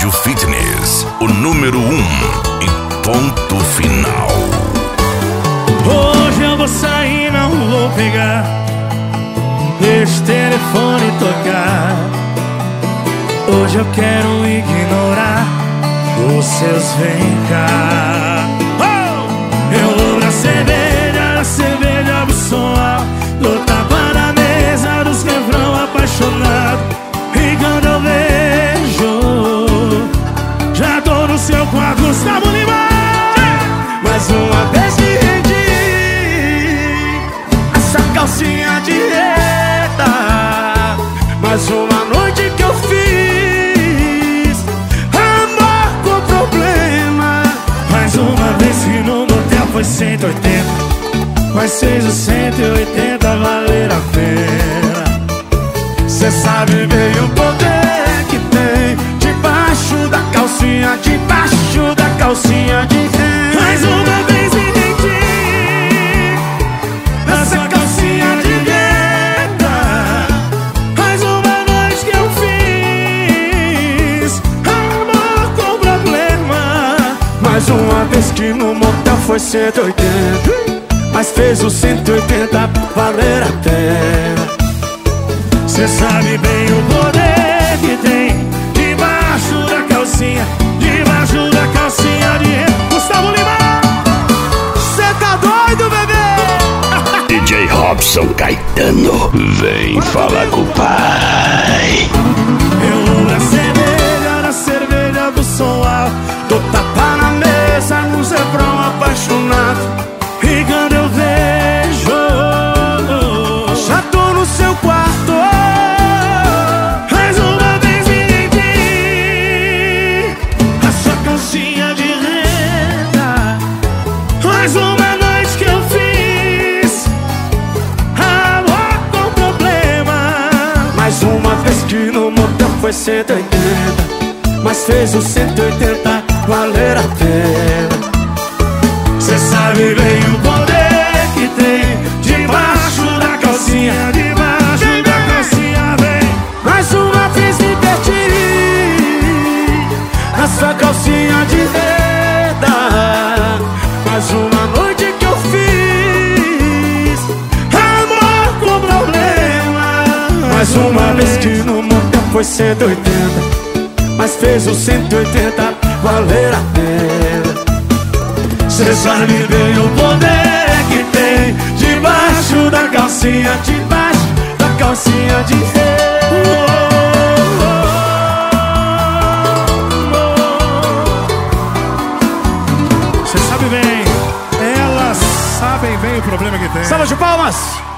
Rádio Fitness, o número 1 e ponto final. Hoje eu vou sair, não vou pegar, deixa o telefone tocar. Hoje eu quero ignorar os seus vem cá. Eu vou pra cerveja do som alto, do tapa na mesa, dos refrão apaixonado. E quando eu vejo, já tô no seu quarto, Gustavo Lima. Mais uma vez me rendi, essa calcinha de reta. Mais uma noite que eu fiz amor com problema. Mais uma vez que no motel foi 180, mas fez os 180 valer a pena. Cê sabe bem o poder que tem debaixo da calcinha, debaixo da calcinha de renda. Mais uma vez me rendi nessa calcinha de renda. Mais uma noite que eu fiz amor com problema. Mais uma vez que no motel foi 180, mas fez os 180 valer a pena. Cê sabe bem o poder que tem debaixo da calcinha, debaixo da calcinha de renda. Gustavo Lima, cê tá doido, bebê? DJ Robson Caetano, vem falar com o pai. Eu vou na cerveja do som alto, do tapa na mesa, no refrão apaixonado. E quando eu vejo, já tô no seu quarto. Mais uma vez me rendi, a sua calcinha de renda. Mais uma noite que eu fiz amor com problema. Mais uma vez que no motel foi 180, mas fez os 180 valer a pena. Cê sabe bem o poder que tem debaixo da calcinha, debaixo da calcinha, vem. Mais uma vez me perdi na sua calcinha de renda. Mais uma noite que eu fiz amor com problema. Mais uma vez que no motel foi 180, mas fez os 180 valer a pena. Cê sabe bem o poder que tem debaixo da calcinha, debaixo da calcinha de renda. Cê sabe bem, elas sabem bem o problema que tem. Salva de palmas!